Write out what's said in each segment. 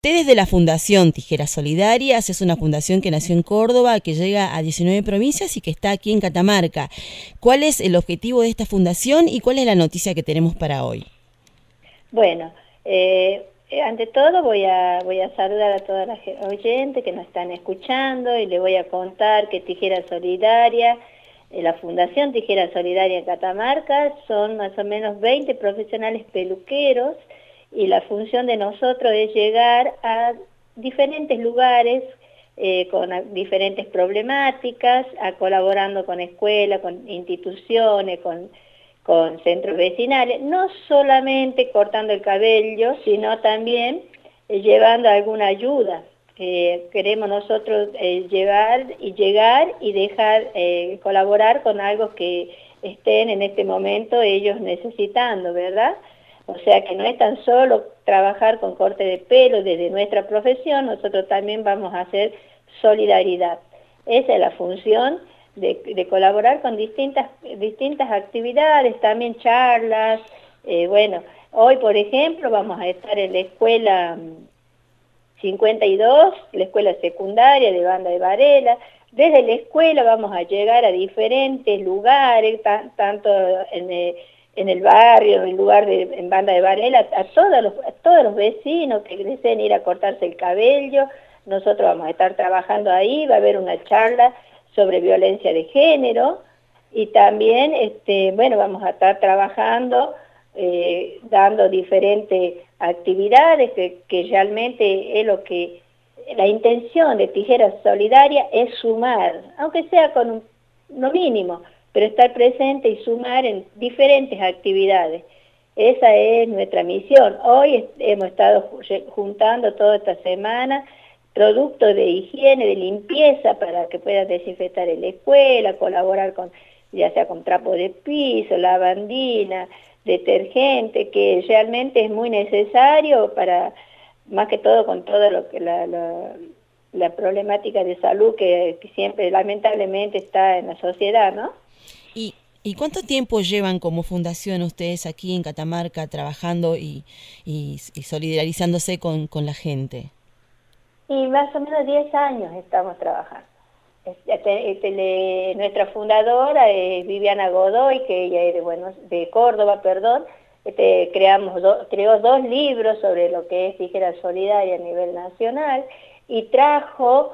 Ustedes de la Fundación Tijeras Solidarias es una fundación que nació en Córdoba, que llega a 19 provincias y que está aquí en Catamarca. ¿Cuál es el objetivo de esta fundación y cuál es la noticia que tenemos para hoy? Bueno, ante todo voy a saludar a todas las oyentes que nos están escuchando y les voy a contar que Tijera Solidaria, la Fundación Tijera Solidaria en Catamarca, son más o menos 20 profesionales peluqueros y la función de nosotros es llegar a diferentes lugares con diferentes problemáticas, colaborando con escuelas, con instituciones, con centros vecinales, no solamente cortando el cabello, sino también llevando alguna ayuda. Queremos nosotros llegar y dejar colaborar con algo que estén en este momento ellos necesitando, ¿verdad? O sea que no es tan solo trabajar con corte de pelo desde nuestra profesión, nosotros también vamos a hacer solidaridad. Esa es la función de colaborar con distintas actividades, también charlas. Bueno, hoy por ejemplo vamos a estar en la escuela 52, la escuela secundaria de Banda de Varela. Desde la escuela vamos a llegar a diferentes lugares, tanto en el barrio, en Banda de Varela, a todos los vecinos que deseen ir a cortarse el cabello. Nosotros vamos a estar trabajando ahí, va a haber una charla sobre violencia de género y también, bueno, vamos a estar trabajando, dando diferentes actividades que realmente es la intención de Tijeras Solidaria es sumar, aunque sea con lo mínimo, pero estar presente y sumar en diferentes actividades. Esa es nuestra misión. Hoy hemos estado juntando toda esta semana productos de higiene, de limpieza para que puedan desinfectar en la escuela, colaborar con, ya sea con trapo de piso, lavandina, detergente, que realmente es muy necesario para, más que todo con todo lo que la problemática de salud que siempre lamentablemente está en la sociedad, ¿no? ¿Y, ¿Y cuánto tiempo llevan como fundación ustedes aquí en Catamarca trabajando y solidarizándose con la gente? Y más o menos 10 años estamos trabajando. Nuestra fundadora es Viviana Godoy, que ella es de Córdoba, perdón. Creó 2 libros sobre lo que es Tijera Solidaria a nivel nacional y trajo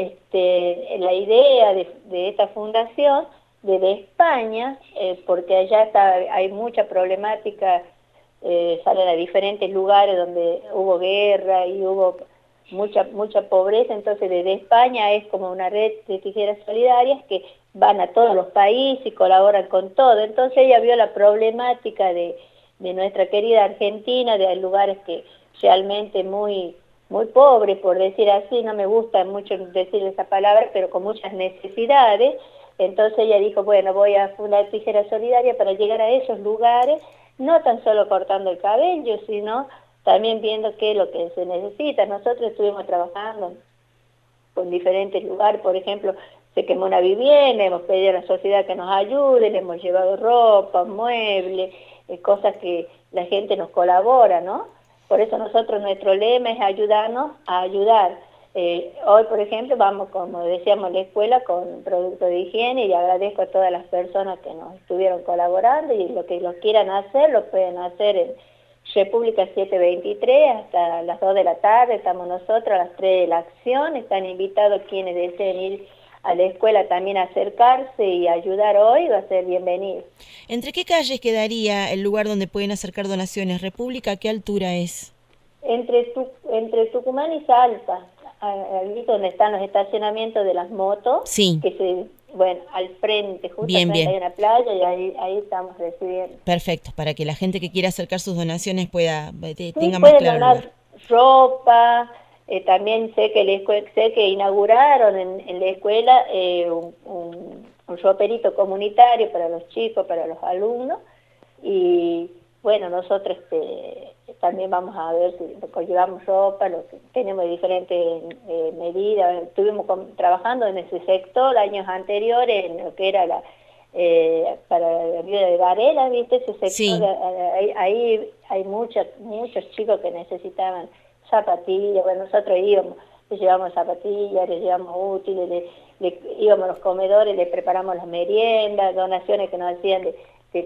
la idea de esta fundación desde España, porque allá hay mucha problemática, salen a diferentes lugares donde hubo guerra y hubo mucha pobreza. Entonces desde España es como una red de tijeras solidarias que van a todos los países y colaboran con todo. Entonces ella vio la problemática de nuestra querida Argentina, de lugares que realmente muy pobres, por decir así, no me gusta mucho decir esa palabra, pero con muchas necesidades. Entonces ella dijo, bueno, voy a fundar Tijeras Solidarias para llegar a esos lugares, no tan solo cortando el cabello, sino también viendo qué es lo que se necesita. Nosotros estuvimos trabajando con diferentes lugares, por ejemplo, se quemó una vivienda, hemos pedido a la sociedad que nos ayude, le hemos llevado ropa, muebles, cosas que la gente nos colabora, ¿no? Por eso nuestro lema es ayudarnos a ayudar. Hoy, por ejemplo, vamos, como decíamos, a la escuela con productos de higiene y agradezco a todas las personas que nos estuvieron colaborando y lo que los quieran hacer, lo pueden hacer en República 723 hasta las 2 de la tarde, estamos nosotros a las 3 de la acción, están invitados quienes deseen ir a la escuela también a acercarse y ayudar hoy, va a ser bienvenido. ¿Entre qué calles quedaría el lugar donde pueden acercar donaciones? ¿República a qué altura es? Entre Tucumán y Salta, ahí donde están los estacionamientos de las motos, Sí, bueno, al frente, justo al bien, frente bien. hay una playa y ahí estamos recibiendo. Perfecto, para que la gente que quiera acercar sus donaciones Sí, tenga más pueden claro el lugar. donar ropa, también sé que inauguraron en la escuela un roperito comunitario para los chicos, para los alumnos, y bueno, nosotros también vamos a ver si llevamos ropa, tenemos diferentes medidas. Estuvimos trabajando en ese sector años anteriores, en lo que era para la vida de Varela, ¿viste? Ese sector, Sí, ahí hay muchos chicos que necesitaban zapatillas, bueno, nosotros íbamos, les llevamos zapatillas, les llevamos útiles, íbamos a los comedores, les preparamos las meriendas, donaciones que nos hacían de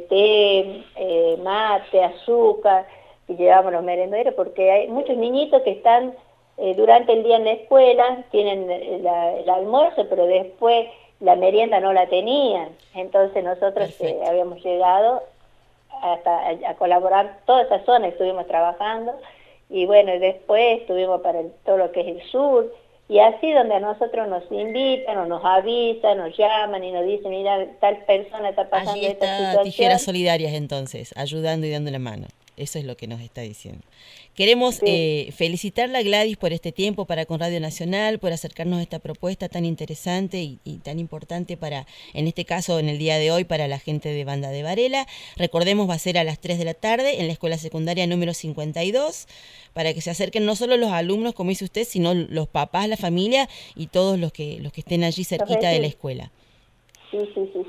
té, mate, azúcar, y llevamos los merenderos, porque hay muchos niñitos que están durante el día en la escuela, tienen el almuerzo, pero después la merienda no la tenían. Entonces nosotros habíamos llegado hasta a colaborar, toda esa zona estuvimos trabajando, y bueno, después estuvimos para todo lo que es el sur, y así donde a nosotros nos invitan o nos avisan, nos llaman y nos dicen, mira, tal persona está pasando Allí esta está situación. Tijeras Solidarias entonces, ayudando y dando la mano. Eso es lo que nos está diciendo. Queremos felicitarla, Gladys, por este tiempo para con Radio Nacional, por acercarnos a esta propuesta tan interesante y tan importante para, en este caso, en el día de hoy, para la gente de Banda de Varela. Recordemos, va a ser a las 3 de la tarde en la escuela secundaria número 52, para que se acerquen no solo los alumnos, como dice usted, sino los papás, la familia y todos los que estén allí cerquita de la escuela. Sí.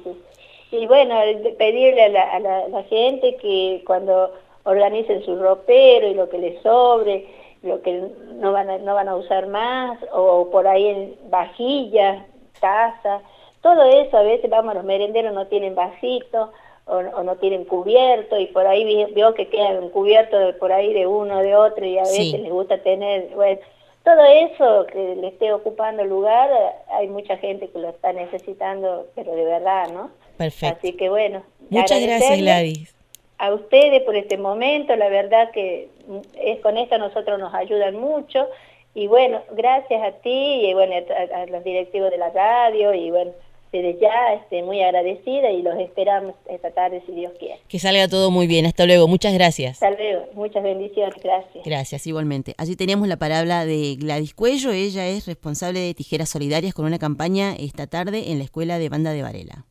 Y bueno, pedirle a la gente que cuando organicen su ropero y lo que les sobre, lo que no van a usar más, o por ahí en vajillas, tazas, todo eso. A veces vamos, los merenderos no tienen vasito o no tienen cubierto, y por ahí veo que quedan cubiertos por ahí de uno, de otro, y a veces les gusta tener, bueno, todo eso que le esté ocupando lugar, hay mucha gente que lo está necesitando, pero de verdad, ¿no? Perfecto. Así que bueno. Muchas gracias, Gladys. A ustedes por este momento, la verdad que con esto nosotros nos ayudan mucho, y bueno, gracias a ti y bueno, a los directivos de la radio, y bueno, desde ya muy agradecida, y los esperamos esta tarde si Dios quiere. Que salga todo muy bien, hasta luego, muchas gracias. Hasta luego, muchas bendiciones, gracias. Gracias, igualmente. Allí teníamos la palabra de Gladys Cuello, ella es responsable de Tijeras Solidarias con una campaña esta tarde en la escuela de Banda de Varela.